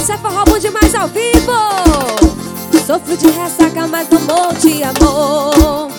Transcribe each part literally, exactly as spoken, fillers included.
Isso é forró bom demais ao vivo. Sofro de ressaca, mas não morro de amor.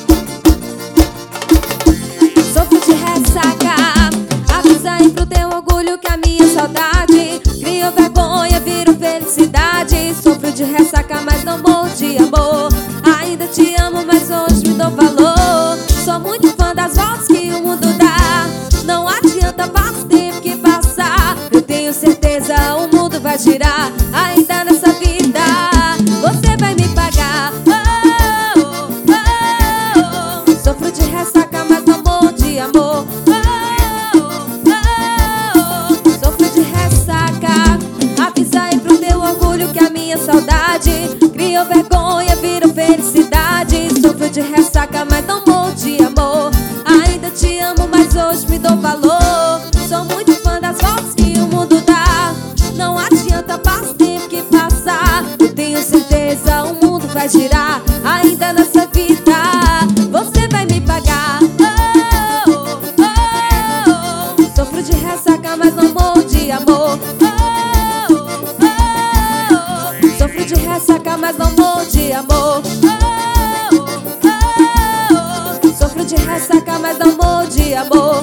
Sofro de ressaca. Avisa aí pro teu orgulho que a minha saudade crio vergonha, viro felicidade. Sofro de ressaca, mas não morro de amor. Ainda te amo, mas hoje me dou valor. Sou muito fã das voltas que o mundo dá. Não adianta, passa o tempo que passar. Eu tenho certeza, o mundo vai girar. Ainda nessa vida você vai me pagar. Oh, oh, oh, oh. Sofro de ressaca, mas não morro de amor. Oh, oh, oh. Sofro de ressaca. Avisa aí pro teu orgulho que a minha saudade criou vergonha, viro felicidade. Sofro de ressaca, mas não morro de amor. Ainda te amo, mas hoje me dou valor. Sou muito fã das voltas que o mundo dá. Não adianta, passa o tempo que passar. Eu tenho certeza, o mundo vai girar. Ainda nessa vida você vai me pagar. Oh, oh, oh, oh. Sofro de ressaca, mas não morro de amor. Oh, oh, oh. Sofro de ressaca, mas não morro de amor. Oh, oh, oh. Sofro de ressaca, mas não morro de amor.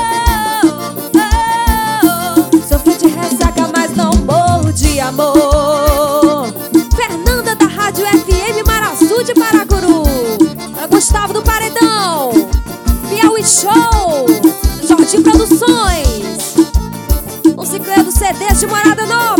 Sofro de ressaca, mas não morro de amor. Fernanda da Rádio F M Maraçu de Paracuru. Gustavo do Paredão. Piauí Show. Jorginho Produções. O Cicleiro C Ds de Morada Nova.